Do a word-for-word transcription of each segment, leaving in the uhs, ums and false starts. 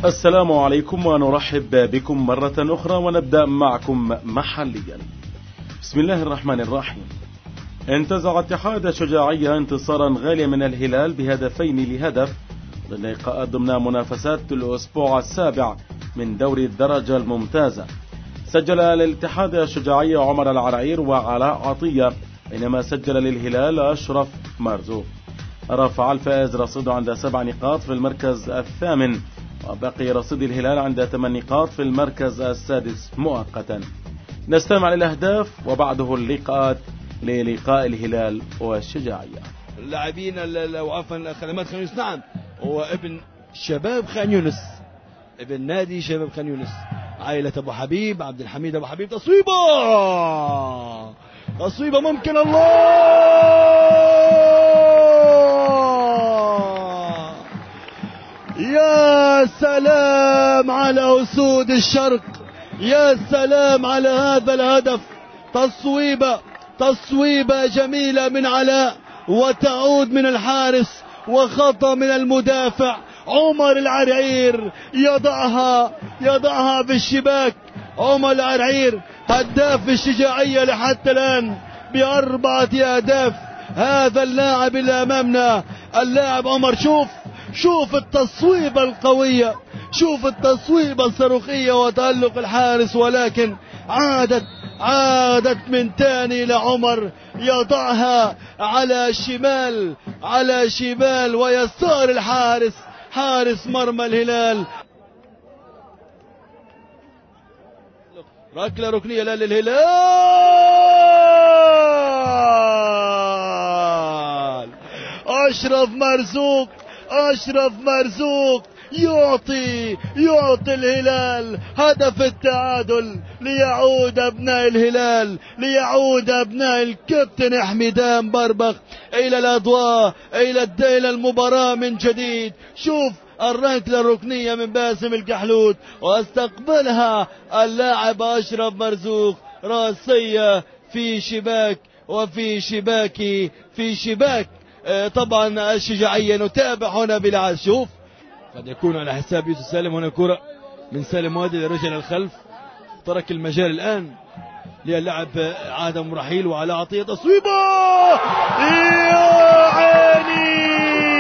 السلام عليكم ونرحب بكم مرة أخرى ونبدأ معكم محليا. بسم الله الرحمن الرحيم. انتزع اتحاد شجاعية انتصارا غاليا من الهلال بهدفين لهدف للقاءات ضمن منافسات الأسبوع السابع من دوري الدرجة الممتازة. سجل للاتحاد الشجاعية عمر العرعير وعلاء عطية، بينما سجل للهلال أشرف مرزوق. رفع الفائز رصيده عند سبع نقاط في المركز الثامن، وبقي رصيد الهلال عند ثمان نقاط في المركز السادس مؤقتا. نستمع للأهداف وبعده اللقاءات للقاء الهلال والشجاعية. اللاعبين وعفوا خدمات خان يونس، نعم هو ابن شباب خان يونس، ابن نادي شباب خان يونس، عائلة أبو حبيب، عبد الحميد أبو حبيب. تصويبة تصويبة ممكن، الله يا سلام على أسود الشرق، يا سلام على هذا الهدف. تصويبة تصويبة جميلة من علاء، وتعود من الحارس، وخطأ من المدافع عمر العرعير، يضعها يضعها في الشباك. عمر العرعير هداف الشجاعية لحتى الآن بأربعة أهداف. هذا اللاعب اللي أمامنا اللاعب عمر، شوف شوف التصويبة القوية، شوف التصويبة الصاروخية وتألق الحارس، ولكن عادت عادت من تاني لعمر، يضعها على شمال على شمال ويسار الحارس، حارس مرمى الهلال. ركلة ركنية لا للهلال. أشرف مرزوق أشرف مرزوق يعطي يعطي الهلال هدف التعادل، ليعود أبناء الهلال، ليعود أبناء الكابتن حميدان بربخ إلى الأضواء، إلى إلى المباراة من جديد. شوف الركلة الركنية من باسم الكحلوت، واستقبلها اللاعب أشرف مرزوق راسية في شباك وفي شباك في شباك طبعا الشجاعية. نتابع هنا بالعاد، شوف قد يكون على حساب يوسف سالم. هنا كرة من سالم وادي لرجل الخلف، ترك المجال الآن للاعب عادم رحيل وعلى عطية. تصويبة يا عيني،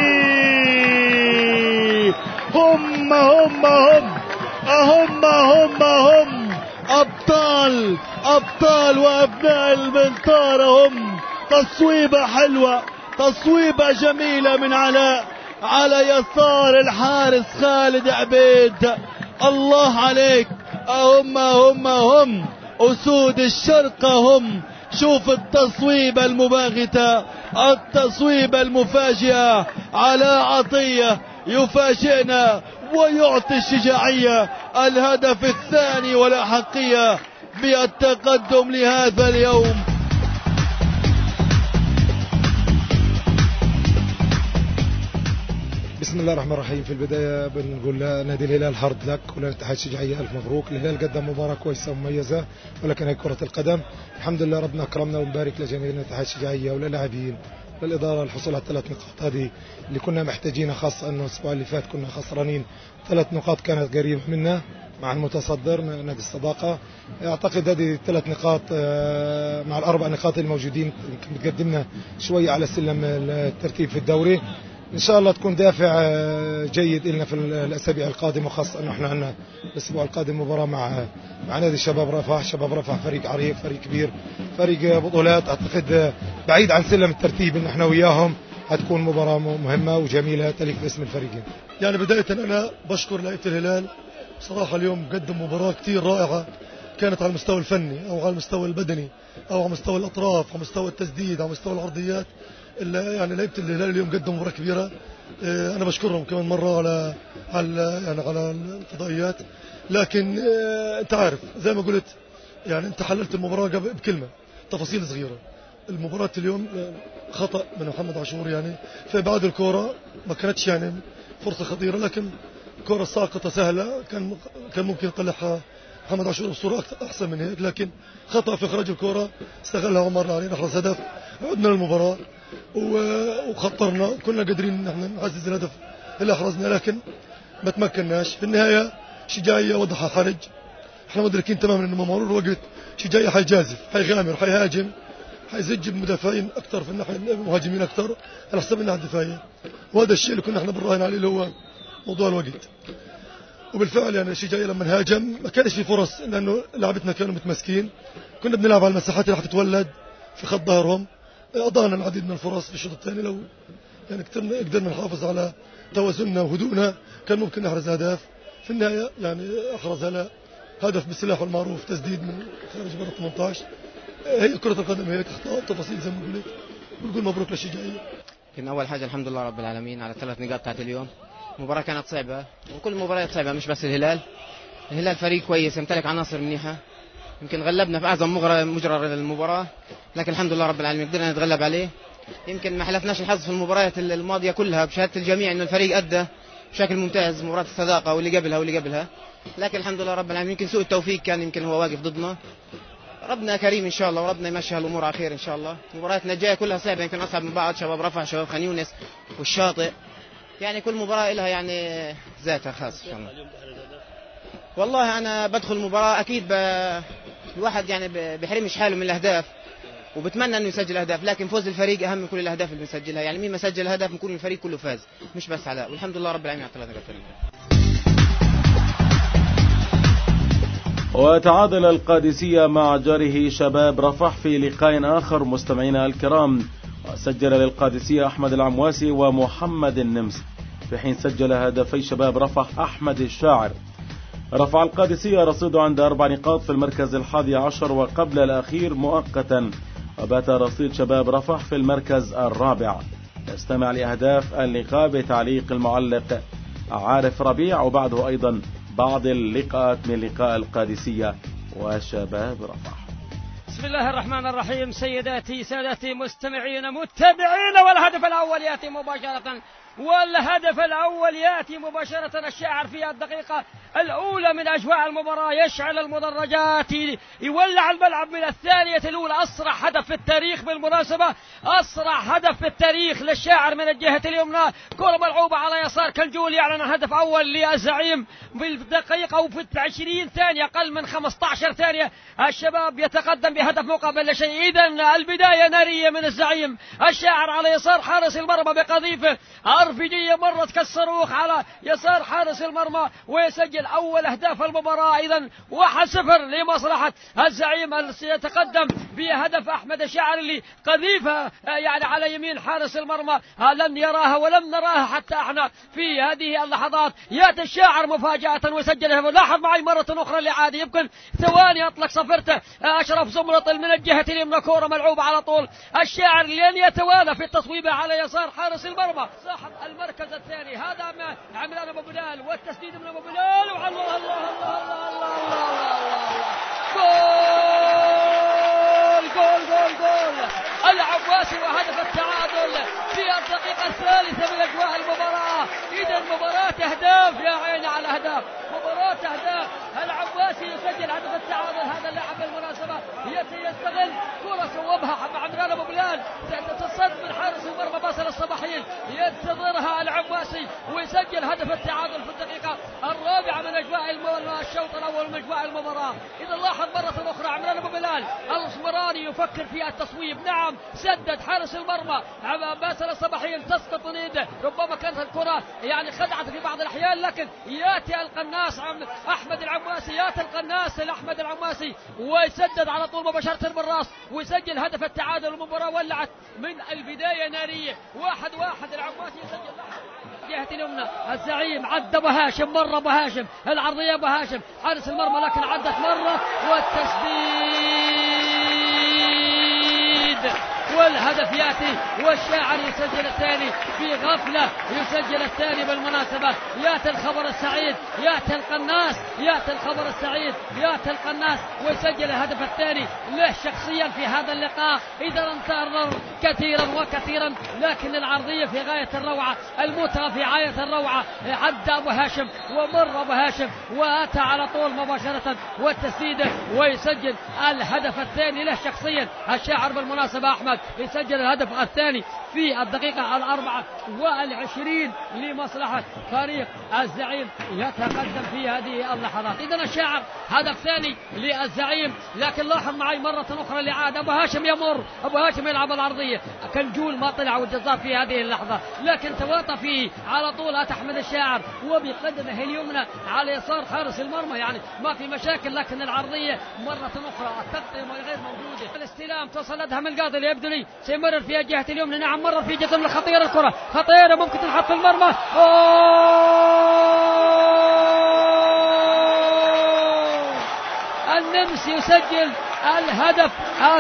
هم هم هم هم هم هم أبطال أبطال وأبناء المنطارة هم. تصويبة حلوة، تصويبة جميلة من علاء على يسار الحارس خالد عبيد. الله عليك، هم هم هم أسود الشرق هم. شوف التصويبة المباغتة، التصويبة المفاجئة. علاء عطية يفاجئنا ويعطي الشجاعية الهدف الثاني والأحقية بالتقدم لهذا اليوم. بسم الله الرحمن الرحيم. في البداية بنقول نادي الهلال هارد لك، وللاتحاد الشجاعية ألف مبروك. الهلال قدم مباراة كويسة ومميزة، ولكن هي كرة القدم. الحمد لله ربنا أكرمنا، ونبارك لجميع الاتحاد الشجاعية وللاعبين للإدارة الحصول على الثلاث نقاط هذه اللي كنا محتاجينها، خاصة أنه الأسبوع اللي فات كنا خسرانين ثلاث نقاط كانت قريبة منا مع المتصدر نادي الصداقة. أعتقد هذه الثلاث نقاط مع الأربع نقاط الموجودين بتقدمنا شوية على سلم الترتيب في الدوري. إن شاء الله تكون دافع جيد لنا في الأسابيع القادمة، وخاصة أنه إحنا عندنا الأسبوع القادم مباراة مع مع نادي شباب رفح. شباب رفح فريق عريق، فريق كبير، فريق بطولات. أعتقد بعيد عن سلم الترتيب إن إحنا وياهم هتكون مباراة مهمة وجميلة تليق باسم الفريقين. يعني بداية أنا بشكر لعيبة الهلال صراحة، اليوم قدم مباراة كتير رائعة، كانت على المستوى الفني أو على المستوى البدني أو على مستوى الأطراف، على مستوى التسديد، على مستوى العرضيات. يعني لعيبة الهلال اليوم قدموا مباراة كبيرة. أنا بشكرهم كمان مرة على على يعني على الفضائيات. لكن أنت عارف زي ما قلت، يعني أنت حللت المباراة بكلمة، تفاصيل صغيرة. المباراة اليوم خطأ من محمد عاشور، يعني في بعض الكرة ما كانتش يعني فرصة خطيرة، لكن كرة ساقطة سهلة كان كان ممكن يطلعها محمد عاشور بصورة أحسن من هيك، لكن خطأ في إخراج الكرة استغلها عمر علينا، أحرز هدف. عدنا للمباراة وخطرنا، كنا قادرين ان احنا نعزز الهدف اللي احرزنا، لكن ما تمكناش. في النهاية شجاعية وضعها حرج، احنا مدركين تماما انه مرور الوقت شجاعية حيجازف، حيغامر، حيهاجم، حيزج المدافعين اكثر في الناحية المهاجمين اكثر على حساب الناحية الدفاعية، وهذا الشيء اللي كنا احنا بنراهن عليه اللي هو موضوع الوقت. وبالفعل يعني الشجاعية لما هاجم ما كانش في فرص، لانه لعبتنا كانوا متمسكين، كنا بنلعب على المساحات اللي حتتولد في خط ظهرهم، اضانا العديد من الفرص في الشوط الثاني. لو يعني قدرنا نحافظ على توازننا وهدوءنا كان ممكن نحرز اهداف. في النهايه يعني احرز هلا هدف بسلاحه المعروف، تسديد من خارج برا ثمانية عشر. هي كره القدم هيك اخطاء تفاصيل زي ما قلت، ونقول مبروك للشجاعيه. كان اول حاجه الحمد لله رب العالمين على الثلاث نقاط تاعت اليوم. المباراه كانت صعبه، وكل المباريات صعبه مش بس الهلال. الهلال فريق كويس يمتلك عناصر منيحه، يمكن غلبنا في اعظم مجرى المباراه، لكن الحمد لله رب العالمين قدرنا نتغلب عليه. يمكن ما حلفناش الحظ في المباريات الماضيه كلها، بشهاده الجميع انه الفريق ادى بشكل ممتاز مباراه الصداقه واللي قبلها واللي قبلها، لكن الحمد لله رب العالمين يمكن سوء التوفيق كان يمكن هو واقف ضدنا. ربنا كريم ان شاء الله، وربنا يمشي هالامور على خير ان شاء الله. مبارياتنا الجايه كلها صعبه، يمكن اصعب من بعض، شباب رفح، شباب خان يونس والشاطئ، يعني كل مباراه لها يعني ذاتها خاص ان شاء الله. والله انا بدخل المباراه اكيد ب... الواحد يعني بيحرمش حاله من الاهداف، وبتمنى انه يسجل اهداف، لكن فوز الفريق اهم من كل الاهداف اللي بنسجلها. يعني مين ما سجل هدف بنكون الفريق كله فاز، مش بس علاء، والحمد لله رب العالمين على ثلاث نقاط. وتعادل القادسية مع جاره شباب رفح في لقاء آخر مستمعينا الكرام، وسجل للقادسية أحمد العمواسي ومحمد النمس، في حين سجل هدفي شباب رفح أحمد الشاعر. رفع القادسية رصيده عند أربع نقاط في المركز الحادي عشر وقبل الأخير مؤقتا، وبات رصيد شباب رفح في المركز الرابع. نستمع لأهداف اللقاء بتعليق المعلق عارف ربيع، وبعده أيضا بعض اللقاءات من لقاء القادسية وشباب رفح. بسم الله الرحمن الرحيم. سيداتي سادتي مستمعين متابعين، والهدف الأول يأتي مباشرة والهدف الأول يأتي مباشرة. الشاعر في الدقيقة الأولى من أجواء المباراة يشعل المدرجات، يولع الملعب من الثانية الأولى. أسرع هدف في التاريخ بالمناسبة، أسرع هدف في التاريخ للشاعر من الجهة اليمنى. كرة ملعوبة على يسار كنجول، يعلن هدف أول للزعيم بالدقيقة أو في عشرين ثانية، أقل من خمسة عشر ثانية الشباب يتقدم بهدف مقابل لا شيء. إذن البداية نارية من الزعيم. الشاعر على يسار حارس المرمى بقذيفة أرفجية مرت كالصاروخ على يسار حارس المرمى، ويسجل أول أهداف المباراة. إذن واحد صفر لمصلحة الزعيم، يتقدم بهدف أحمد الشاعر اللي قذيفة يعني على يمين حارس المرمى لم يراها ولم نراها حتى احنا في هذه اللحظات. يأتي الشاعر مفاجأة ويسجل. لاحظ معي مرة أخرى لعادي، يمكن ثواني أطلق صفرته أشرف زمرط من الجهة اليمنى، كورة ملعوبة على طول. الشاعر لن يتوالى في التصويبة على يسار حارس المرمى صاحب المركز الثاني، هذا ما عمران أبو بلال، والتسديد من أبو بلال، وعلى الله الله الله الله الله جول جول جول العباسي، وهدف التعادل في الدقيقة الثالثة من أجواء المباراة. إذا مباراة أهداف، يا عيني على أهداف، مباراة أهداف. العباسي يسجل هدف التعادل، هذا اللاعب بالمناسبة يستغل كرة صوبها عمران أبو بلال، تتصد من حارس المرمى باسل الصباحين، ينتظرها العباسي ويسجل هدف التعادل في الدقيقة الرابعة من أجواء الشوط الأول من أجواء المباراة. إذا لاحظ مرة أخرى عمران أبو بلال الأسمراني يفكر في التصويب، نعم سدد حارس المرمى باسل الصباحين، تسقط من يده، ربما كانت الكرة يعني خدعت في بعض الأحيان، لكن يأتي القناص أحمد العماسي، يأتي القناص لأحمد العماسي ويسدد على طول مباشرة بالراس ويسجل هدف التعادل. المباراة ولعت من البداية نارية، واحد واحد. العماسي يسجل جهة اليمنى، الزعيم عدى أبو هاشم، مرة أبو هاشم العرضية أبو هاشم حارس المرمى، لكن عدت مرة والتسديد والهدف يأتي، والشاعر يسجل الثاني في غفلة، يسجل الثاني بالمناسبة. يأتي الخبر السعيد، يأتي القناص، يأتي الخبر السعيد، يأتي القناص ويسجل الهدف الثاني له شخصيا في هذا اللقاء. إذا انتظر كثيرا وكثيرا، لكن العرضية في غاية الروعة، المتعة في غاية الروعة. عدى أبو هاشم ومر أبو هاشم وأتى على طول مباشرة والتسديد ويسجل الهدف الثاني له شخصيا. الشاعر بالمناسبة أحمد يسجل الهدف الثاني في الدقيقة الأربعة والعشرين لمصلحة فريق الزعيم يتقدم في هذه اللحظات. إذن الشاعر هدف ثاني للزعيم، لكن لاحظ معي مرة أخرى لعاد أبو هاشم يمر، أبو هاشم يلعب العرضية، كنجول ما طلع والجزار في هذه اللحظة، لكن تواطى فيه على طول أحمد الشاعر وبقدمه اليمنى على يسار حارس المرمى، يعني ما في مشاكل، لكن العرضية مرة أخرى التغطية غير موجودة. الاستلام تصل أدهم القاضي ليبدو لي سيمرر في الجهة اليمنى، نعم مرر في جسم خطيرة، الكرة خطيرة ممكن تنحط في المرمى. النمس يسجل الهدف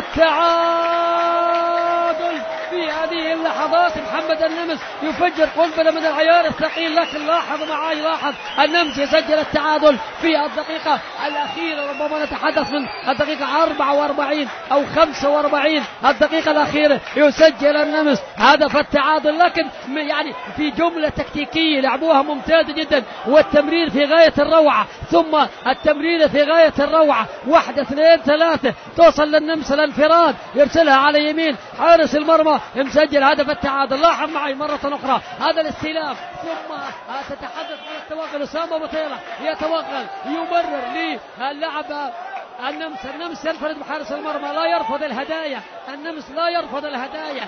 التعادل في هذه اللحظات. محمد النمس يفجر قنبلة من العيار الثقيل، لكن لاحظ معي لاحظ النمس يسجل التعادل في الدقيقة الأخيرة، ربما نتحدث من الدقيقة أربعة وأربعين أو خمسة وأربعين، الدقيقة الأخيرة يسجل النمس هدف التعادل. لكن يعني في جملة تكتيكية لعبوها ممتازة جدا، والتمرير في غاية الروعة، ثم التمرير في غاية الروعة، واحدة اثنين ثلاثة توصل للنمس الانفراد، يرسلها على يمين حارس المرمى، مسجل هدف التعادل. لاحظ معي مرة أخرى هذا الاستلام، ثم تتحدث عن التوغل. أسامة بطيرة يتوغل يمرر للاعب النمس، النمس ينفرد بحارس المرمى، لا يرفض الهدايا، النمس لا يرفض الهدايا.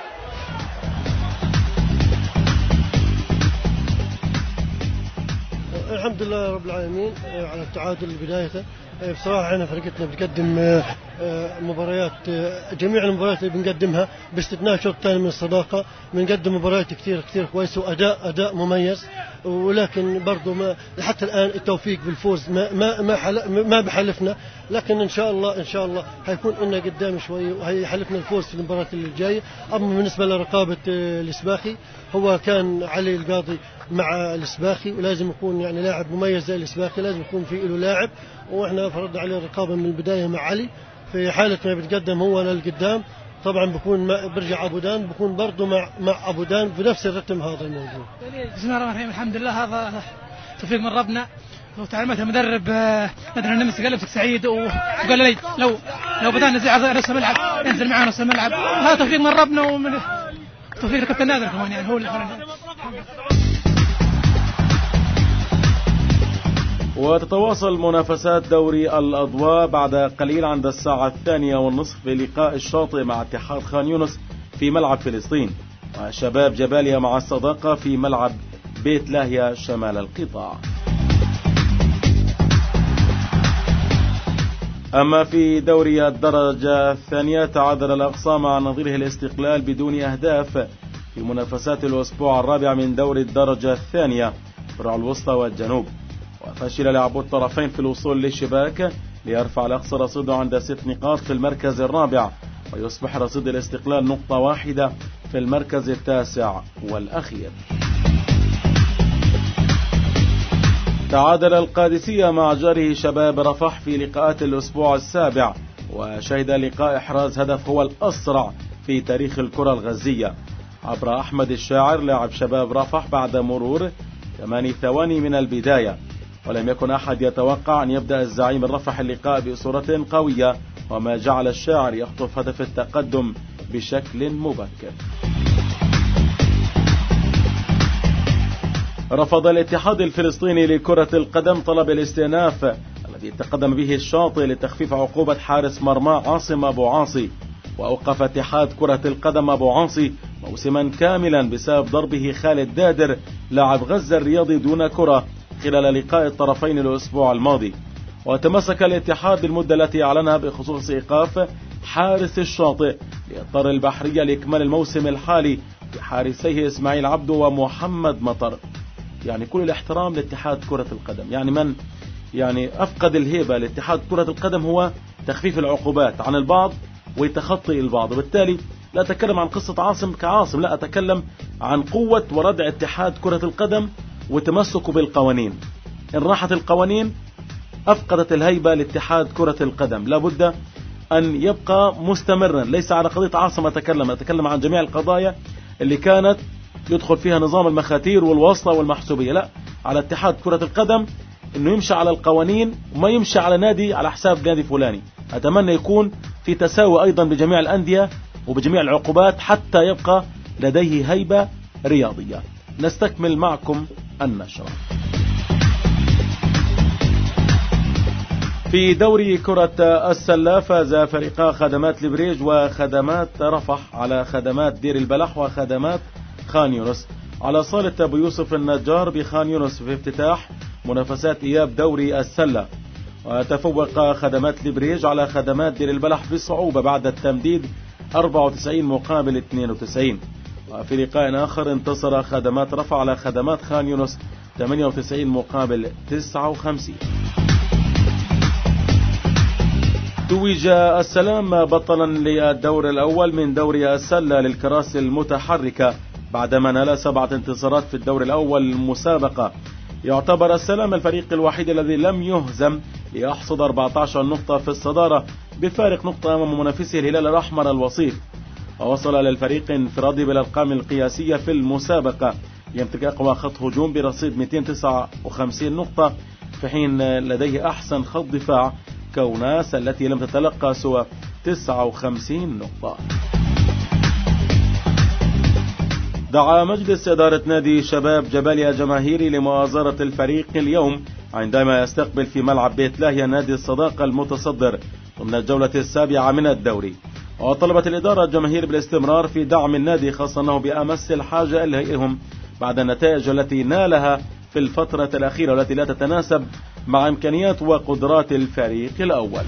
الحمد لله رب العالمين على التعادل بدايته. بصراحة احنا فرقتنا بتقدم مباريات، جميع المباريات اللي بنقدمها باستثناء شوط ثاني من الصداقة بنقدم مباريات كثير كثير كويسة وأداء أداء مميز، ولكن برضو ما حتى الآن التوفيق بالفوز ما ما ما, ما بحلفنا، لكن إن شاء الله إن شاء الله هيكون لنا قدام شوي وهيحلفنا الفوز في المباراة اللي الجاية. أما بالنسبة لرقابة الإسباخي، هو كان علي القاضي مع الإسباخي، ولازم يكون يعني لاعب مميز زي الإسباخي، لازم يكون في له لاعب، وإحنا فرضنا عليه الرقابة من البداية مع علي. في حالة ما بيتقدم هو للقدام طبعا بكون برجع أبودان، بكون برضو مع مع أبودان بنفس الرتم هذا الموجود. بسم الله الرحمن الرحيم، الحمد لله هذا توفيق من ربنا وتعليمات المدرب نادر النمس. قال لك سعيد وقال لي لو لو بدأنا ننزل على نص الملعب ينزل معنا نص الملعب، هذا توفيق من ربنا ومن توفيق الكابتن نادر كمان، يعني هو اللي خلنا. وتتواصل منافسات دوري الأضواء بعد قليل عند الساعة الثانية والنصف بلقاء الشاطئ مع اتحاد خان يونس في ملعب فلسطين، وشباب جباليا مع الصداقة في ملعب بيت لاهيا شمال القطاع. أما في دوري الدرجة الثانية تعادل الأقصى مع نظيره الاستقلال بدون أهداف في منافسات الأسبوع الرابع من دوري الدرجة الثانية فرع الوسطى والجنوب، وفشل لاعبو الطرفين في الوصول للشباك ليرفع الأقصى رصيده عند ست نقاط في المركز الرابع، ويصبح رصيد الاستقلال نقطة واحدة في المركز التاسع والأخير. تعادل القادسية مع جاره شباب رفح في لقاءات الأسبوع السابع، وشهد لقاء إحراز هدف هو الأسرع في تاريخ الكرة الغزية عبر أحمد الشاعر لاعب شباب رفح بعد مرور ثماني ثواني من البداية، ولم يكن أحد يتوقع أن يبدأ الزعيم الرفح اللقاء بصورة قوية، وما جعل الشاعر يخطف هدف التقدم بشكل مبكر. رفض الاتحاد الفلسطيني لكرة القدم طلب الاستئناف الذي تقدم به الشاطئ لتخفيف عقوبة حارس مرمى عاصم أبو عاصي، وأوقف اتحاد كرة القدم أبو عاصي موسما كاملا بسبب ضربه خالد دادر لاعب غزة الرياضي دون كرة خلال لقاء الطرفين الأسبوع الماضي. وتمسك الاتحاد بالمدة التي أعلنها بخصوص إيقاف حارس الشاطئ ليضطر البحرية لإكمال الموسم الحالي بحارسيه إسماعيل عبدو ومحمد مطر. يعني كل الاحترام لاتحاد كرة القدم، يعني من يعني أفقد الهيبة لاتحاد كرة القدم هو تخفيف العقوبات عن البعض وتخطي البعض، وبالتالي لا أتكلم عن قصة عاصم كعاصم، لا أتكلم عن قوة وردع اتحاد كرة القدم وتمسكه بالقوانين. إن راحت القوانين أفقدت الهيبة لاتحاد كرة القدم، لابد أن يبقى مستمرا. ليس على قضية عاصم أتكلم، أتكلم عن جميع القضايا اللي كانت يدخل فيها نظام المخاتير والواسطة والمحسوبية. لا، على اتحاد كرة القدم انه يمشي على القوانين وما يمشي على نادي على حساب نادي فلاني. اتمنى يكون في تساوي ايضا بجميع الاندية وبجميع العقوبات حتى يبقى لديه هيبة رياضية. نستكمل معكم النشرة. في دوري كرة السلة فاز فريقا خدمات البريج وخدمات رفح على خدمات دير البلح وخدمات خان يونس على صالة أبو يوسف النجار بخان يونس في افتتاح منافسات إياب دوري السلة. وتفوق خدمات البريج على خدمات دير البلح بصعوبة بعد التمديد أربعة وتسعين مقابل اثنين وتسعين. وفي لقاء آخر انتصر خدمات رفح على خدمات خان يونس ثمانية وتسعين مقابل تسعة وخمسين. توج السلام بطلا للدور الأول من دوري السلة للكراسي المتحركة بعدما نال سبعة انتصارات في الدور الأول المسابقة. يعتبر السلام الفريق الوحيد الذي لم يهزم ليحصد أربعة عشر نقطة في الصدارة بفارق نقطة أمام منافسه الهلال الأحمر الوصيف. ووصل للفريق انفرادي بالأرقام القياسية في المسابقة، يمتلك أقوى خط هجوم برصيد مئتين وتسعة وخمسين نقطة، في حين لديه أحسن خط دفاع كوناس التي لم تتلقى سوى تسعة وخمسين نقطة. دعا مجلس إدارة نادي شباب جباليا جماهيري لمؤازرة الفريق اليوم عندما يستقبل في ملعب بيت لاهيا نادي الصداقة المتصدر ضمن الجولة السابعة من الدوري. وطلبت الإدارة الجماهير بالاستمرار في دعم النادي، خاصة أنه بأمس الحاجة إليهم بعد النتائج التي نالها في الفترة الأخيرة والتي لا تتناسب مع إمكانيات وقدرات الفريق الأول.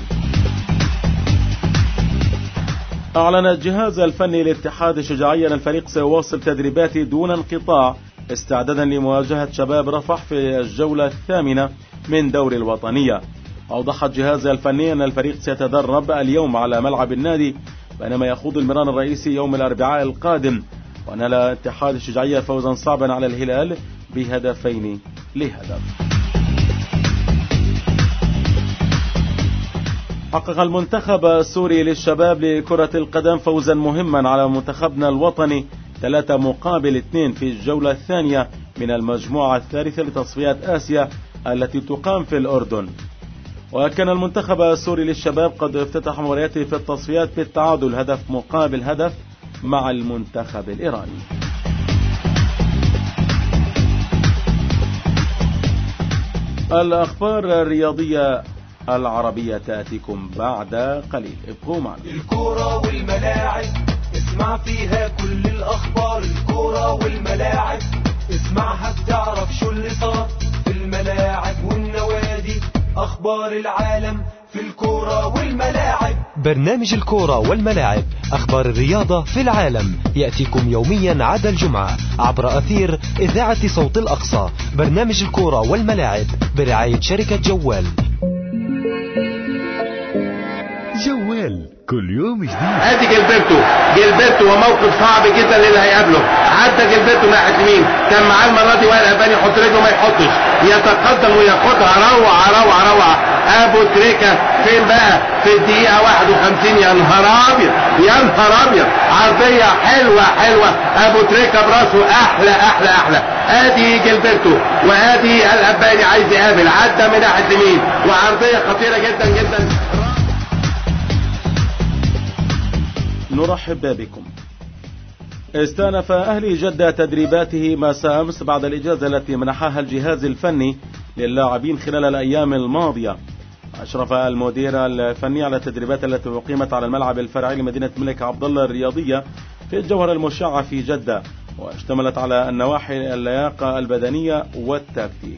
أعلن الجهاز الفني للاتحاد الشجاعي أن الفريق سيواصل تدريباته دون انقطاع استعدادا لمواجهة شباب رفح في الجولة الثامنة من دوري الوطنية. أوضح الجهاز الفني أن الفريق سيتدرب اليوم على ملعب النادي بينما يخوض المران الرئيسي يوم الأربعاء القادم. ونال الاتحاد الشجاعي فوزا صعبا على الهلال بهدفين لهدف. حقق المنتخب السوري للشباب لكرة القدم فوزا مهما على منتخبنا الوطني ثلاثة مقابل اثنين في الجولة الثانية من المجموعة الثالثة لتصفيات آسيا التي تقام في الأردن. وكان المنتخب السوري للشباب قد افتتح مبارياته في التصفيات بالتعادل هدف مقابل هدف مع المنتخب الإيراني. الأخبار الرياضية العربية تأتيكم بعد قليل، ابقوا معنا. الكرة والملاعب اسمع فيها كل الأخبار، الكرة والملاعب اسمعها بتعرف شو اللي صار في الملاعب والنوادي، أخبار العالم في الكرة والملاعب. برنامج الكرة والملاعب، أخبار الرياضة في العالم، يأتيكم يوميا عدا الجمعة عبر أثير إذاعة صوت الأقصى. برنامج الكرة والملاعب برعاية شركة جوال. جوال كل يوم جديد. ادي جilberto جilberto وموقف صعب جدا اللي هيقابله. عدى جilberto ناحيه اليمين، كان معاه المره دي وائل اباني يحط رجله ما يحطش، يتقدم وياخدها روعه روعه روعه. ابو تريكه فين بقى في الدقيقه واحد وخمسين؟ يا نهار ابيض يا نهار ابيض، عرضيه حلوه حلوه، ابو تريكه براسه احلى احلى احلى. ادي جilberto وادي الاباني عايز يقابل، عدى من ناحيه اليمين وعرضيه خطيره جدا جدا. نرحب بكم. استأنف أهلي جدة تدريباته مساء أمس بعد الإجازة التي منحها الجهاز الفني للاعبين خلال الأيام الماضية. أشرف المدير الفني على التدريبات التي أقيمت على الملعب الفرعي لمدينة الملك عبد الله الرياضية في الجوهرة المشعة في جدة، واشتملت على النواحي اللياقة البدنية والتكتيك.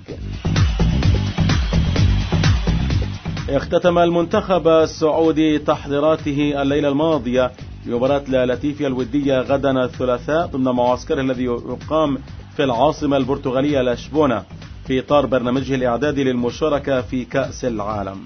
اختتم المنتخب السعودي تحضيراته الليلة الماضية لمباراة لاتيفيا الودية غدا الثلاثاء ضمن معسكره الذي يقام في العاصمة البرتغالية لشبونة في إطار برنامجه الإعدادي للمشاركة في كأس العالم.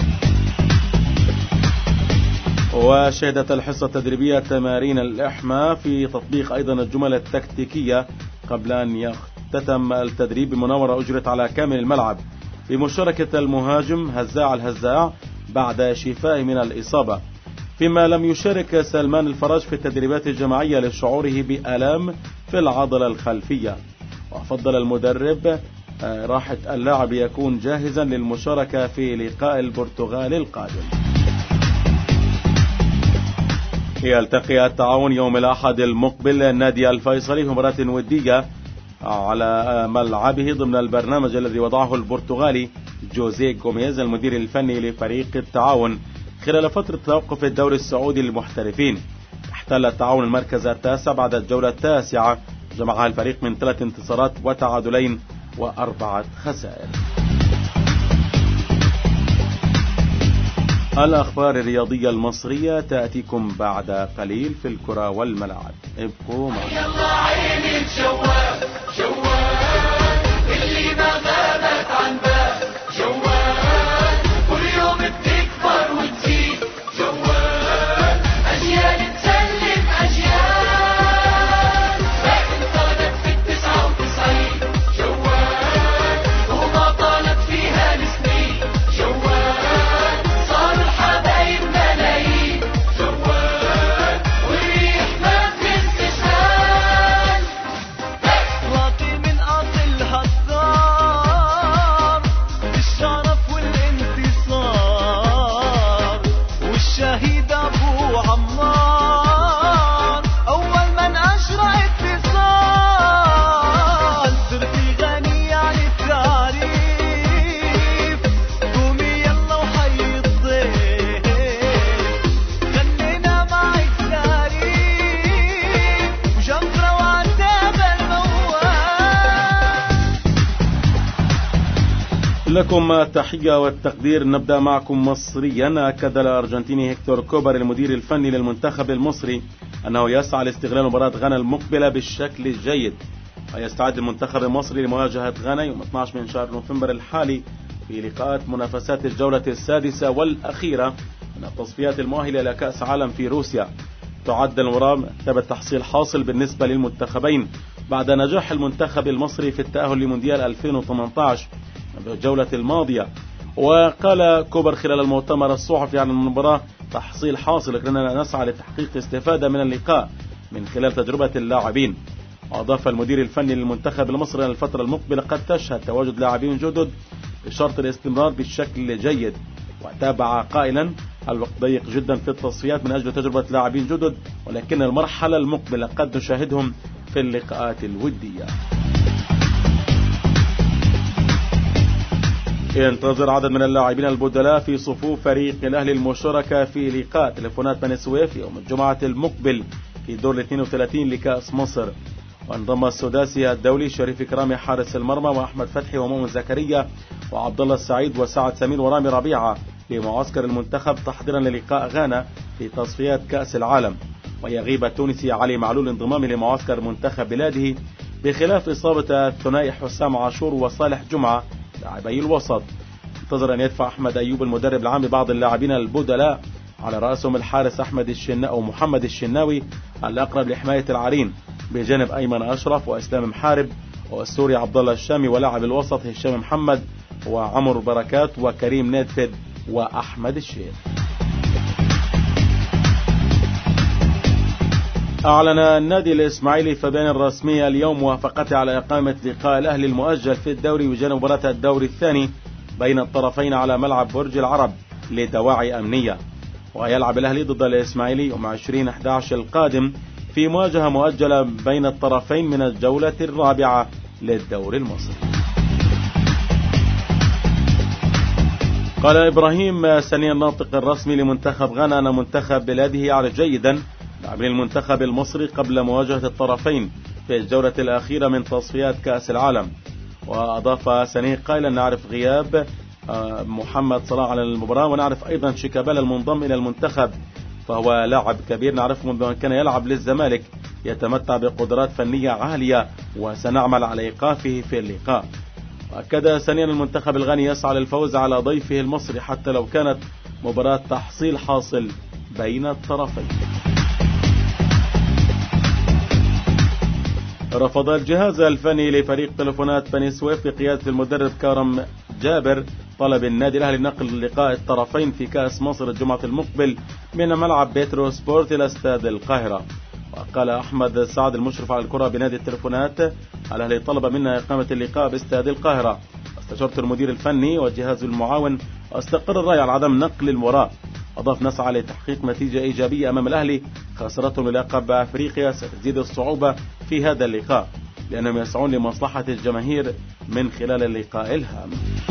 وشهدت الحصة التدريبية تمارين الإحماء في تطبيق أيضا الجمل التكتيكية قبل أن يختتم التدريب بمناورة أجرت على كامل الملعب بمشاركة المهاجم هزاع الهزاع بعد شفائه من الإصابة، فيما لم يشارك سلمان الفراج في التدريبات الجماعية لشعوره بآلام في العضلة الخلفية. وفضل المدرب راحة اللاعب يكون جاهزا للمشاركة في لقاء البرتغال القادم. يلتقي التعاون يوم الأحد المقبل النادي الفيصلي في مباراة ودية على ملعبه ضمن البرنامج الذي وضعه البرتغالي جوزيه جوميز المدير الفني لفريق التعاون خلال فترة توقف الدوري السعودي للمحترفين. احتل التعاون المركز التاسع بعد الجولة التاسعة، جمعها الفريق من ثلاث انتصارات وتعادلين وأربعة خسائر. الأخبار الرياضية المصرية تأتيكم بعد قليل في الكرة والملاعب. ابقوا معنا. يلا عيني الجوال جوال اللي ما غابت عن بال جوال كل يوم بتكبر وتزيد جوال أجيال تسلم أجيال انطلقت في التسعة وتسعين جوال وما طالت فيها السنين جوال صار الحبايب ملايين جوال والريح ما بتنسشان راقي من أصلها الثار بالشرف والانتصار والشهيد أبو عمار أول من أجرى اتصال صرتي غنية عن التعريف قومي يلا وحي الضيف غنينا معك تاريخ وجمرة وعتاب الموال. لكم التحية والتقدير. نبدأ معكم مصريا. أكد الأرجنتيني هيكتور كوبر المدير الفني للمنتخب المصري أنه يسعى لاستغلال مباراة غانا المقبلة بالشكل الجيد، ويستعد المنتخب المصري لمواجهة غانا يوم اثني عشر من شهر نوفمبر الحالي في لقاءات منافسات الجولة السادسة والأخيرة من التصفيات المؤهلة إلى كأس عالم في روسيا. تعد المباراة مثابة تحصيل حاصل بالنسبة للمنتخبين بعد نجاح المنتخب المصري في التأهل لمونديال ألفين وثمانية عشر بالجولة الماضية. وقال كوبر خلال المؤتمر الصحفي عن المباراة تحصيل حاصل، لكننا نسعى لتحقيق استفادة من اللقاء من خلال تجربة اللاعبين. وأضاف المدير الفني للمنتخب المصري أن الفترة المقبلة قد تشهد تواجد لاعبين جدد بشرط الاستمرار بالشكل جيد. وتابع قائلا: الوقت ضيق جدا في التصفيات من أجل تجربة لاعبين جدد، ولكن المرحلة المقبلة قد نشاهدهم في اللقاءات الودية. ينتظر عدد من اللاعبين البدلاء في صفوف فريق الأهلي المشاركة في لقاء تليفونات بني سويف يوم الجمعة المقبل في دور الاثنين وثلاثين لكأس مصر. وانضم السداسي الدولي شريف إكرامي حارس المرمى وأحمد فتحي ومؤمن زكريا وعبد الله السعيد وسعد سمير ورامي ربيعة لمعسكر المنتخب تحضيرا للقاء غانا في تصفيات كأس العالم. ويغيب التونسي علي معلول انضمامه لمعسكر منتخب بلاده بخلاف إصابة الثنائي حسام عاشور وصالح جمعة لاعبي الوسط. انتظر أن يدفع أحمد أيوب المدرب العام ببعض اللاعبين البدلاء على رأسهم الحارس أحمد الشناوي أو محمد الشناوي الأقرب لحماية العارين، بجانب أيمن أشرف وإسلام محارب والسوري عبد الله الشامي ولاعب الوسط هشام محمد وعمر بركات وكريم نادفد وأحمد الشيخ. أعلن النادي الإسماعيلي في بيان رسمي اليوم موافقته على إقامة لقاء الأهلي المؤجل في الدوري بجانب مباراة الدوري الثاني بين الطرفين على ملعب برج العرب لدواعي أمنية. ويلعب الأهلي ضد الإسماعيلي يوم عشرين أحد عشر القادم في مواجهة مؤجلة بين الطرفين من الجولة الرابعة للدوري المصري. قال إبراهيم سني الناطق الرسمي لمنتخب غانا أن منتخب بلاده يعرف جيدا لاعبين المنتخب المصري قبل مواجهة الطرفين في الجولة الأخيرة من تصفيات كأس العالم. وأضاف سني قائلا: نعرف غياب محمد صلاح على المباراة، ونعرف أيضا شيكابالا المنضم إلى المنتخب، فهو لاعب كبير نعرفه منذ أن كان يلعب للزمالك، يتمتع بقدرات فنية عالية وسنعمل على إيقافه في اللقاء. وأكد ثانيا المنتخب الغاني يسعى للفوز على ضيفه المصري حتى لو كانت مباراة تحصيل حاصل بين الطرفين. رفض الجهاز الفني لفريق تليفونات بني سويف بقيادة المدرب كارم جابر طلب النادي الأهلي نقل لقاء الطرفين في كأس مصر الجمعة المقبل من ملعب بيترو سبورت إلى استاد القاهرة. وقال أحمد سعد المشرف على الكرة بنادي التليفونات: الأهلي طلب منا إقامة اللقاء باستاد القاهرة، استشرت المدير الفني والجهاز المعاون واستقر الرأي على عدم نقل المباراة. أضاف نسعى لتحقيق نتيجة إيجابية أمام الأهلي، خسارتهم للقب أفريقيا ستزيد الصعوبة في هذا اللقاء لأنهم يسعون لمصلحة الجماهير من خلال اللقاء الهام.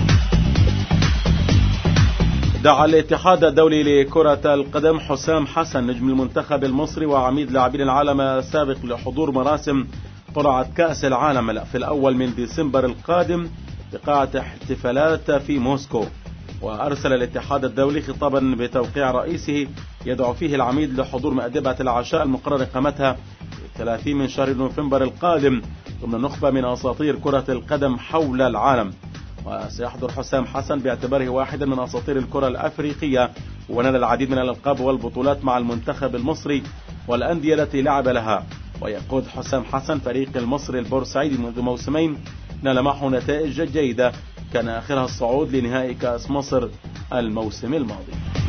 دعا الاتحاد الدولي لكرة القدم حسام حسن نجم المنتخب المصري وعميد لاعبين العالم السابق لحضور مراسم قرعة كأس العالم في الأول من ديسمبر القادم بقاعة احتفالات في موسكو. وأرسل الاتحاد الدولي خطابا بتوقيع رئيسه يدعو فيه العميد لحضور مأدبة العشاء المقرر إقامتها ثلاثين من شهر نوفمبر القادم ضمن نخبة من أساطير كرة القدم حول العالم. وسيحضر حسام حسن باعتباره واحدا من أساطير الكرة الأفريقية، ونال العديد من الألقاب والبطولات مع المنتخب المصري والأندية التي لعب لها. ويقود حسام حسن فريق المصري البورسعيدي منذ موسمين نال معه نتائج جيدة كان آخرها الصعود لنهائي كأس مصر الموسم الماضي.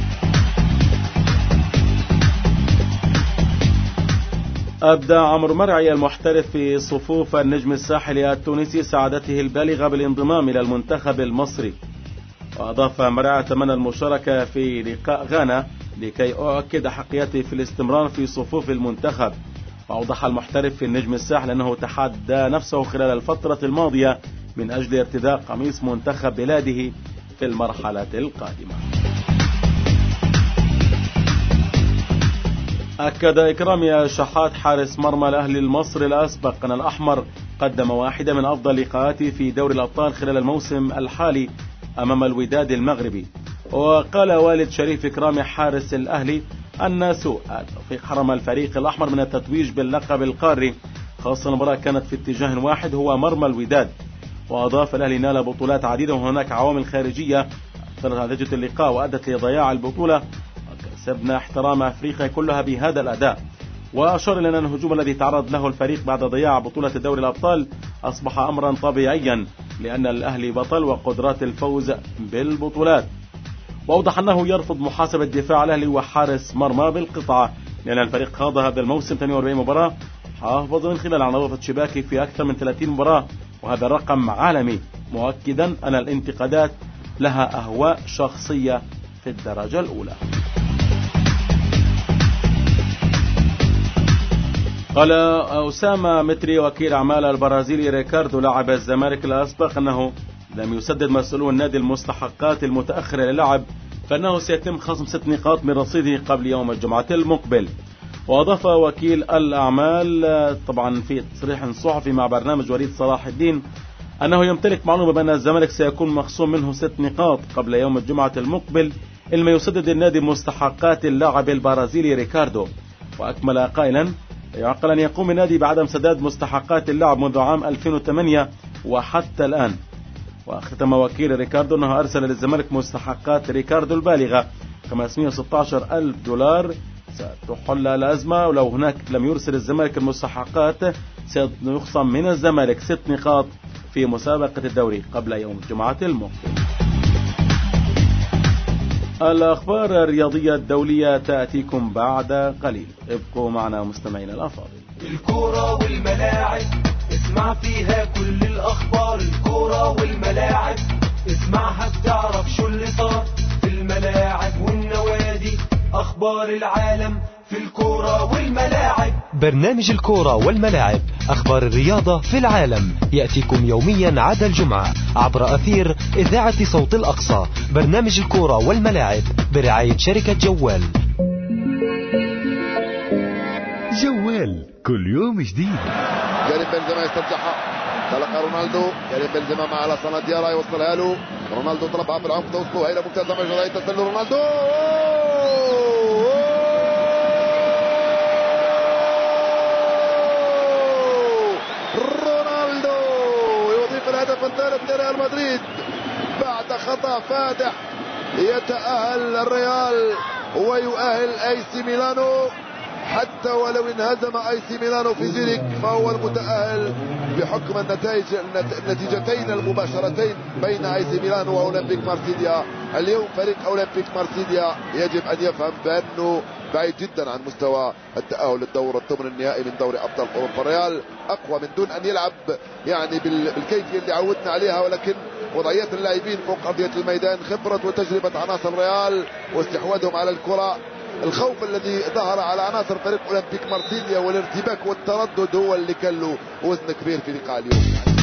أبدى عمرو مرعي المحترف في صفوف النجم الساحلي التونسي سعادته البالغة بالانضمام إلى المنتخب المصري. وأضاف مرعي أتمنى المشاركة في لقاء غانا لكي أؤكد حقيقته في الاستمرار في صفوف المنتخب. وأوضح المحترف في النجم الساحلي أنه تحدى نفسه خلال الفترة الماضية من أجل ارتداء قميص منتخب بلاده في المرحلة القادمة. أكد إكرامي شحات حارس مرمى الأهلي المصري الأسبق أن الأحمر قدم واحدة من أفضل لقاءاته في دوري الأبطال خلال الموسم الحالي أمام الوداد المغربي. وقال والد شريف إكرامي حارس الأهلي أن سوء التوفيق حرم الفريق الأحمر من التتويج باللقب القاري، خاصة المباراة كانت في اتجاه واحد هو مرمى الوداد. وأضاف الأهلي نال بطولات عديدة وهناك عوامل خارجية أثرت نتيجة اللقاء وأدت لضياع البطولة، وكسبنا احترام أفريقيا كلها بهذا الأداء. وأشار إلى أن الهجوم الذي تعرض له الفريق بعد ضياع بطولة دوري الأبطال أصبح أمرا طبيعيا لأن الأهلي بطل وقدرات الفوز بالبطولات. وأوضح أنه يرفض محاسبة دفاع الأهلي وحارس مرمى بالقطعة لأن الفريق خاض هذا الموسم اثنين وأربعين مباراة، حافظ من خلال نظافة شباكه في أكثر من ثلاثين مباراة وهذا الرقم عالمي، مؤكدا أن الانتقادات لها أهواء شخصية في الدرجة الأولى. قال أسامة متري وكيل أعمال البرازيلي ريكاردو لاعب الزمالك الأسبق أنه لم يسدد مسؤولو النادي المستحقات المتأخرة للعب، فإنه سيتم خصم ست نقاط من رصيده قبل يوم الجمعة المقبل. وأضاف وكيل الأعمال طبعا في تصريح صحفي مع برنامج وليد صلاح الدين أنه يمتلك معلومة بأن الزمالك سيكون مخصوم منه ست نقاط قبل يوم الجمعة المقبل إنما يسدد النادي مستحقات اللاعب البرازيلي ريكاردو. وأكمل قائلا يعقل أن يقوم النادي بعدم سداد مستحقات اللاعب منذ عام ألفين وثمانية وحتى الآن. وختم وكيل ريكاردو أنه أرسل للزمالك مستحقات ريكاردو البالغة خمسمائة وستة عشر ألف دولار ستحل الأزمة، ولو هناك لم يرسل الزمالك المستحقات سيخصم من الزمالك ست نقاط في مسابقة الدوري قبل يوم الجمعة المقبل. الأخبار الرياضية الدولية تأتيكم بعد قليل، ابقوا معنا مستمعين الأفاضل. الكرة والملاعب اسمع فيها كل الأخبار، الكرة والملاعب اسمعها بتعرف شو اللي صار في الملاعب والنوادي، أخبار العالم في الكرة والملاعب. برنامج الكرة والملاعب، أخبار الرياضة في العالم، يأتيكم يوميا عدا الجمعة عبر أثير إذاعة صوت الأقصى. برنامج الكرة والملاعب برعاية شركة جوال. جوال كل يوم جديد. كريم بنزيما يسترجعها، تلقى رونالدو، كريم بنزيما مع لاسانا ديارا يوصلها له، رونالدو طلبها بالعمق توصله هيله ممتازة من جديد تسلل رونالدو، رونالدو يضيف الهدف الثالث لريال مدريد بعد خطأ فادح. يتأهل الريال ويؤهل اي سي ميلانو، حتى ولو انهزم اي سي ميلانو في زيريك فهو المتأهل بحكم النتائج النتيجتين المباشرتين بين اي سي ميلانو واولمبيك مارسيليا. اليوم فريق اولمبيك مارسيليا يجب ان يفهم بانه بعيد جدا عن مستوى التأهل للدور الثمن النهائي من دوري ابطال اوروبا. الريال اقوى من دون ان يلعب يعني بالكيفيه اللي عودنا عليها، ولكن وضعية اللاعبين فوق أرضية الميدان، خبرة وتجربة عناصر الريال واستحواذهم على الكرة، الخوف الذي ظهر على عناصر فريق أولمبيك مارسيليا والارتباك والتردد هو اللي كان له وزن كبير في لقاء اليوم.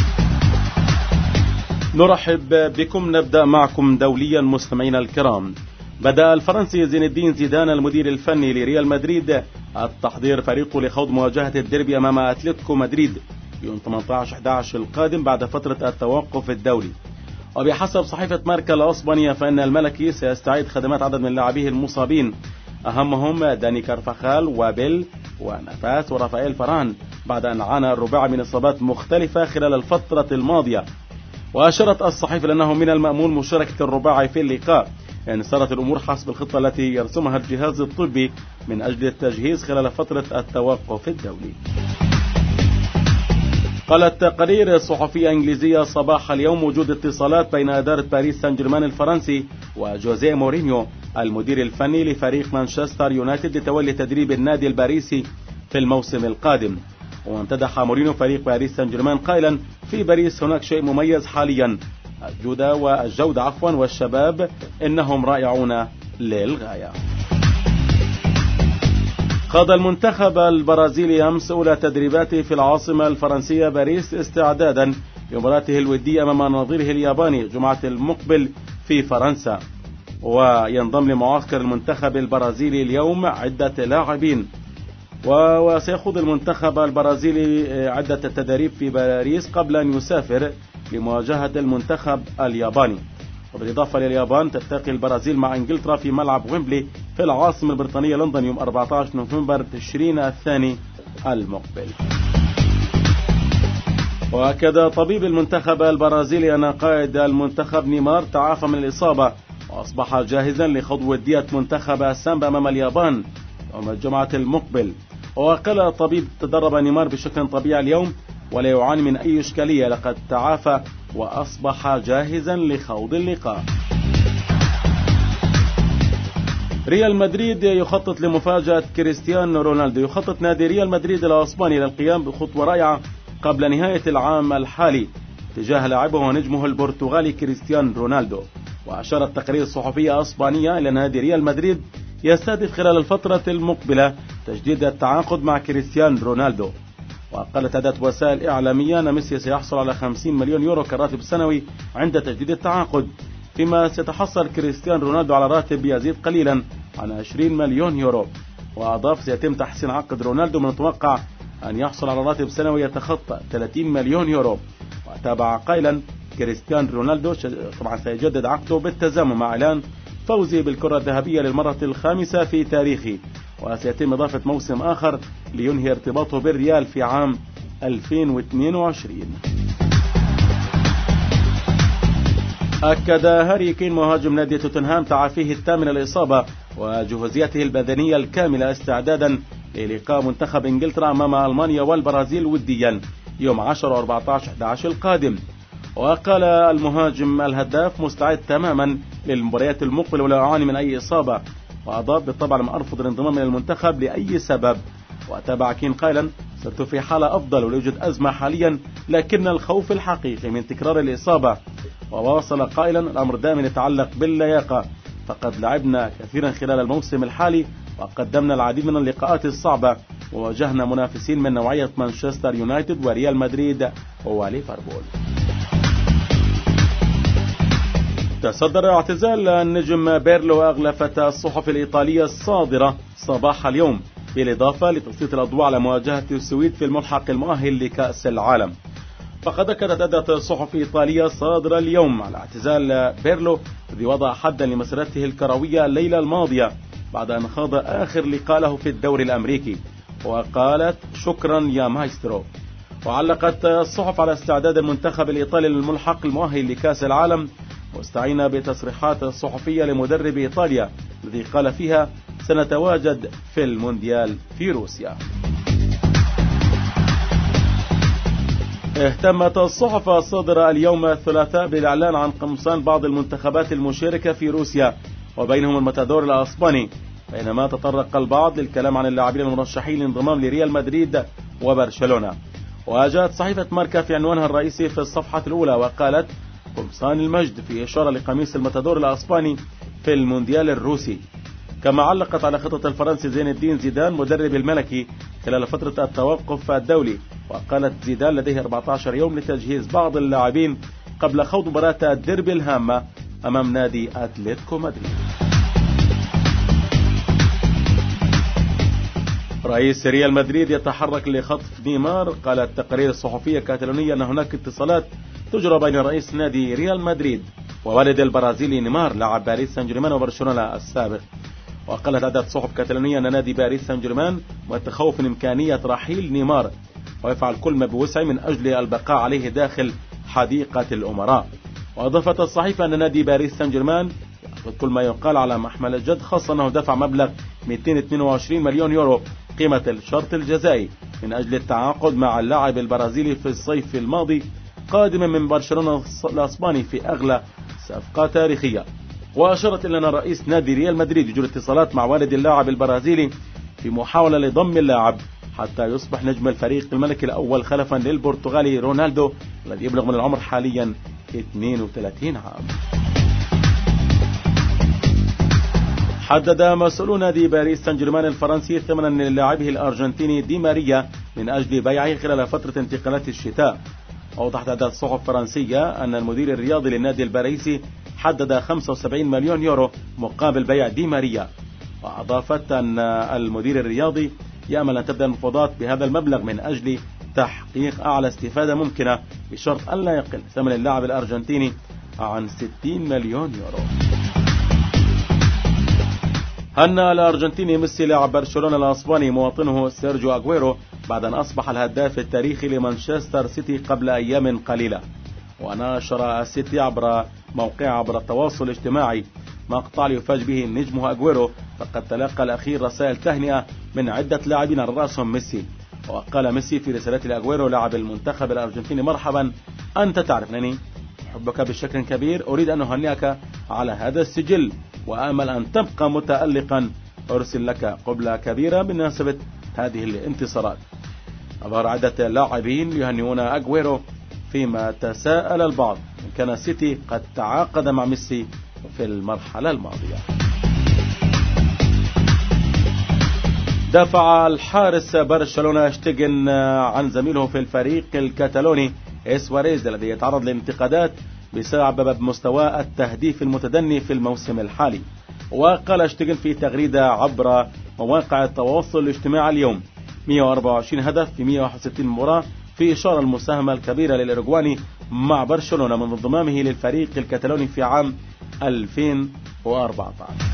نرحب بكم. نبدأ معكم دوليا مستمعينا الكرام. بدأ الفرنسي زين الدين زيدان المدير الفني لريال مدريد التحضير فريقه لخوض مواجهة الديربي أمام أتلتيكو مدريد يوم ثمانية عشر أحد عشر القادم بعد فترة التوقف الدولي. وبحسب صحيفة ماركا الأسبانية فإن الملكي سيستعيد خدمات عدد من لاعبيه المصابين، أهمهم داني كارفاخال وبيل ونفاس ورافائيل فران، بعد أن عانى الرباعي من إصابات مختلفة خلال الفترة الماضية. وأشارت الصحيفة لأنه من المأمول مشاركة الرباعي في اللقاء، يعني صارت الأمور حسب الخطة التي يرسمها الجهاز الطبي من أجل التجهيز خلال فترة التوقف الدولي. قالت تقارير صحفية إنجليزية صباح اليوم وجود اتصالات بين إدارة باريس سان جيرمان الفرنسي وجوزيه مورينيو المدير الفني لفريق مانشستر يونايتد لتولي تدريب النادي الباريسي في الموسم القادم. وامتدح مورينيو فريق باريس سان جيرمان قائلا: في باريس هناك شيء مميز حاليا، الجودة والجودة عفوا والشباب إنهم رائعون للغاية. خاض المنتخب البرازيلي أمس أولى تدريباته في العاصمة الفرنسية باريس استعدادا لمباراته الودية أمام نظيره الياباني جمعة المقبل في فرنسا. وينضم لمعسكر المنتخب البرازيلي اليوم عدة لاعبين، وسيخوض المنتخب البرازيلي عدة تدريب في باريس قبل أن يسافر لمواجهة المنتخب الياباني. وبالإضافة لليابان تلتقي البرازيل مع إنجلترا في ملعب ويمبلي في العاصمة البريطانية لندن يوم أربعة عشر نوفمبر تشرين الثاني المقبل. وأكد طبيب المنتخب البرازيلي أن قائد المنتخب نيمار تعافى من الإصابة وأصبح جاهزا لخوض ودية منتخب سامبا أمام اليابان يوم الجمعة المقبل. وقال الطبيب: تدرب نيمار بشكل طبيعي اليوم ولا يعاني من أي إشكالية، لقد تعافى وأصبح جاهزا لخوض اللقاء. ريال مدريد يخطط لمفاجأة كريستيانو رونالدو. يخطط نادي ريال مدريد الإسباني للقيام بخطوة رائعة قبل نهاية العام الحالي تجاه لاعبه ونجمه البرتغالي كريستيانو رونالدو. وأشارت تقارير صحفية إسبانية إلى نادي ريال مدريد يستهدف خلال الفترة المقبلة تجديد التعاقد مع كريستيانو رونالدو. وقالت عدة وسائل إعلامية أن ميسي سيحصل على خمسين مليون يورو كراتب سنوي عند تجديد التعاقد، فيما سيتحصل كريستيانو رونالدو على راتب يزيد قليلا عن عشرين مليون يورو. وأضاف: سيتم تحسين عقد رونالدو من المتوقع أن يحصل على راتب سنوي يتخطى ثلاثين مليون يورو. وتابع قائلا: كريستيانو رونالدو طبعا سيجدد عقده بالتزامن مع إعلان فوزه بالكرة الذهبية للمرة الخامسة في تاريخه، وسيتم إضافة موسم آخر لينهي ارتباطه بالريال في عام ألفين واثنين وعشرين. أكد هاري كين مهاجم نادي توتنهام تعافيه التام من الإصابة وجهوزيته البدنية الكاملة استعدادا للقاء منتخب إنجلترا أمام ألمانيا والبرازيل وديا يوم عشرة وأربعة عشر أحد عشر القادم. وقال المهاجم الهداف: مستعد تماما للمباريات المقبلة ولا أعاني من أي إصابة. وأضاف: بالطبع لم أرفض الانضمام إلى المنتخب لأي سبب. وتابع كين قائلا: صرت في حالة أفضل ولا يوجد أزمة حاليا، لكن الخوف الحقيقي من تكرار الإصابة. وواصل قائلا: الأمر دائما يتعلق باللياقة، فقد لعبنا كثيرا خلال الموسم الحالي وقدمنا العديد من اللقاءات الصعبة وواجهنا منافسين من نوعية مانشستر يونايتد وريال مدريد وليفربول. تصدر اعتزال النجم بيرلو أغلفة الصحف الإيطالية الصادرة صباح اليوم، بالإضافة لتسليط الأضواء على مواجهة السويد في الملحق المؤهل لكأس العالم. فقد أكدت عدة صحف إيطالية صادرة اليوم على اعتزال بيرلو الذي وضع حدا لمسيرته الكروية الليلة الماضية بعد أن خاض آخر لقاء له في الدوري الأمريكي. وقالت: شكرا يا مايسترو. وعلقت الصحف على استعداد المنتخب الإيطالي للملحق المؤهل لكأس العالم مستعينة بتصريحات الصحفية لمدرب إيطاليا الذي قال فيها: سنتواجد في المونديال في روسيا. اهتمت الصحف الصادرة اليوم الثلاثاء بالإعلان عن قمصان بعض المنتخبات المشاركة في روسيا وبينهم المتادور الأسباني، بينما تطرق البعض للكلام عن اللاعبين المرشحين للانضمام لريال مدريد وبرشلونة. وجاءت صحيفة ماركا في عنوانها الرئيسي في الصفحة الأولى وقالت: قمصان المجد في إشارة لقميص المتادور الأسباني في المونديال الروسي. كما علقت على خطة الفرنسي زين الدين زيدان مدرب الملكي خلال فترة التوقف الدولي، وقالت زيدان لديه أربعة عشر يوم لتجهيز بعض اللاعبين قبل خوض مباراة الديربي الهامة أمام نادي أتلتيكو مدريد. رئيس ريال مدريد يتحرك لخطف نيمار. قالت التقارير الصحفية الكاتالونية أن هناك اتصالات تجرى بين رئيس نادي ريال مدريد ووالد البرازيلي نيمار لاعب باريس سان جيرمان وبرشلونة السابق. وقالت عدة صحف كاتالونية أن نادي باريس سان جيرمان متخوف من إمكانية رحيل نيمار ويفعل كل ما بوسعه من أجل البقاء عليه داخل حديقة الأمراء. وأضافت الصحيفة أن نادي باريس سان جيرمان يأخذ كل ما يقال على محمل الجد، خاصة أنه دفع مبلغ مئتين واثنين وعشرين مليون يورو قيمة الشرط الجزائي من أجل التعاقد مع اللاعب البرازيلي في الصيف الماضي قادما من برشلونة الأسباني في أغلى صفقة تاريخية. وأشارت إلى أن رئيس نادي ريال مدريد يجري اتصالات مع والد اللاعب البرازيلي في محاولة لضم اللاعب حتى يصبح نجم الفريق الملكي الأول خلفا للبرتغالي رونالدو الذي يبلغ من العمر حاليا اثنين وثلاثين عام. حدد مسؤولو نادي باريس سان جيرمان الفرنسي ثمنا للاعبه الأرجنتيني دي ماريا من أجل بيعه خلال فترة انتقالات الشتاء. أوضحت عدة صحف فرنسية أن المدير الرياضي للنادي الباريسي حدد خمسة وسبعين مليون يورو مقابل بيع دي ماريا. وأضافت أن المدير الرياضي يأمل أن تبدأ المفاوضات بهذا المبلغ من أجل تحقيق أعلى استفادة ممكنة بشرط أن لا يقل ثمن اللاعب الأرجنتيني عن ستين مليون يورو. هنأ الأرجنتيني ميسي لاعب برشلونة الأسباني مواطنه سيرجيو أغويرو بعد أن أصبح الهداف التاريخي لمانشستر سيتي قبل أيام قليلة. ونشر السيتي عبر موقع عبر التواصل الاجتماعي مقطع ليفاجئ به نجمه أغويرو، فقد تلقى الأخير رسائل تهنئة من عدة لاعبين على رأسهم ميسي. وقال ميسي في رسالته لأغويرو لاعب المنتخب الأرجنتيني: مرحبا، أنت تعرفني، أحبك بشكل كبير، أريد أن أهنئك على هذا السجل وأمل أن تبقى متألقا. أرسل لك قبلة كبيرة بمناسبة هذه الانتصارات. أظهر عدة لاعبين يهنئون أغويرو، فيما تساءل البعض إن كان سيتي قد تعاقد مع ميسي في المرحلة الماضية. دافع الحارس برشلونة شتيغن عن زميله في الفريق الكتالوني سواريز الذي يتعرض لانتقادات بسبب مستوى التهديف المتدني في الموسم الحالي. وقال شتيغن في تغريدة عبر مواقع التواصل الاجتماعي اليوم: مئة وأربعة وعشرين هدف في مئة وواحد وستين مباراة، في إشارة المساهمة الكبيرة للأوروغواني مع برشلونة من انضمامه للفريق الكتالوني في عام ألفين وأربعة عشر.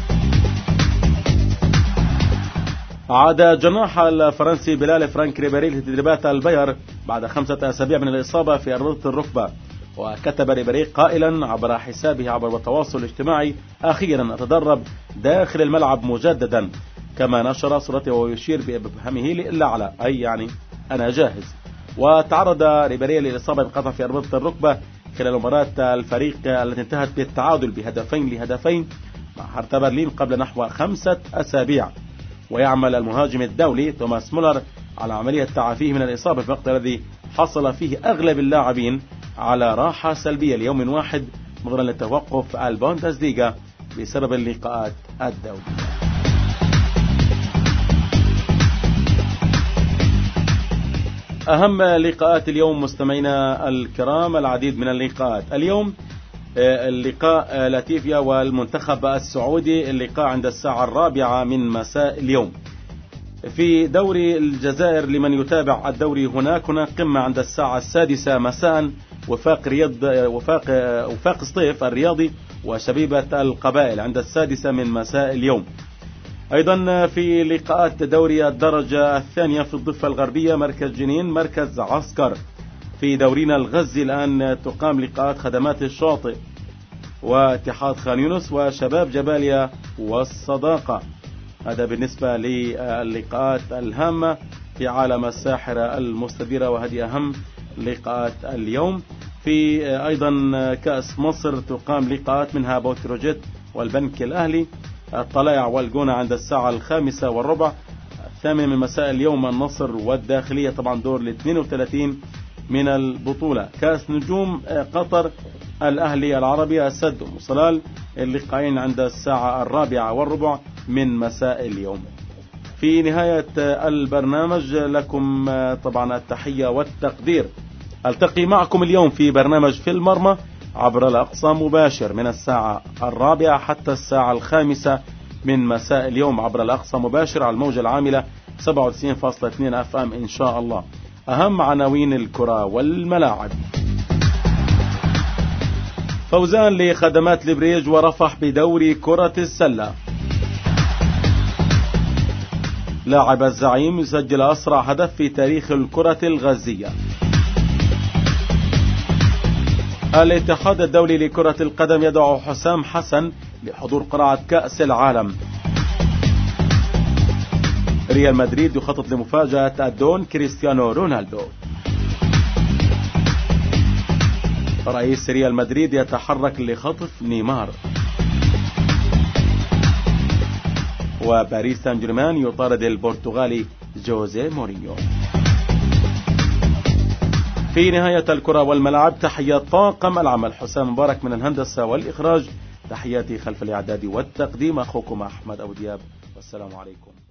عاد جناح الفرنسي بلال فرانك ريبيري لتدريبات الباير بعد خمسة أسابيع من الإصابة في رباط الركبة. وكتب ريبيري قائلا عبر حسابه عبر التواصل الاجتماعي: أخيرا أتدرب داخل الملعب مجددا. كما نشر صورته ويشير بإبهامه للأعلى، أي يعني أنا جاهز. وتعرض ريبيري للإصابة بقطع في رباط الركبة خلال مباراة الفريق التي انتهت بالتعادل بهدفين لهدفين مع هرتا برلين قبل نحو خمسة أسابيع. ويعمل المهاجم الدولي توماس مولر على عملية تعافيه من الإصابة في الوقت الذي حصل فيه أغلب اللاعبين على راحة سلبية ليوم واحد نظرا لتوقف البوندسليغا بسبب اللقاءات الدولية. أهم لقاءات اليوم مستمعينا الكرام، العديد من اللقاءات اليوم. اللقاء لاتفيا والمنتخب السعودي، اللقاء عند الساعة الرابعة من مساء اليوم. في دوري الجزائر لمن يتابع الدوري هناك هناك قمة عند الساعة السادسة مساء، وفاق رياض وفاق وفاق سطيف الرياضي وشبيبة القبائل عند السادسة من مساء اليوم. أيضا في لقاءات دوري الدرجة الثانية في الضفة الغربية، مركز جنين مركز عسكر. في دورينا الغزي الآن تقام لقاءات خدمات الشاطئ واتحاد خان يونس وشباب جباليا والصداقة. هذا بالنسبة للقاءات الهامة في عالم الساحرة المستديرة، وهذه أهم لقاءات اليوم. في أيضا كأس مصر تقام لقاءات منها بوتروجيت والبنك الأهلي. الطلائع والجونة عند الساعة الخامسة والربع. الثامن من مساء اليوم النصر والداخلية، طبعا دور الاثنين وثلاثين من البطولة. كأس نجوم قطر الأهلي العربي السد وصلال اللقاءين عند الساعة الرابعة والربع من مساء اليوم. في نهاية البرنامج لكم طبعا التحية والتقدير. ألتقي معكم اليوم في برنامج في المرمى عبر الأقصى مباشر من الساعة الرابعة حتى الساعة الخامسة من مساء اليوم عبر الأقصى مباشر على الموجة العاملة سبعة وتسعين فاصلة اثنين أف أم إن شاء الله. أهم عناوين الكرة والملاعب: فوزان لخدمات البريج ورفح بدوري كرة السلة. لاعب الزعيم يسجل أسرع هدف في تاريخ الكرة الغازية. الاتحاد الدولي لكرة القدم يدعو حسام حسن لحضور قرعة كأس العالم. ريال مدريد يخطط لمفاجأة الدون كريستيانو رونالدو. رئيس ريال مدريد يتحرك لخطف نيمار. وباريس سان جيرمان يطارد البرتغالي جوزيه مورينيو. في نهاية الكرة والملاعب تحيات طاقم العمل حسام مبارك من الهندسة والإخراج. تحياتي خلف الإعداد والتقديم أخوكم أحمد أبو دياب، والسلام عليكم.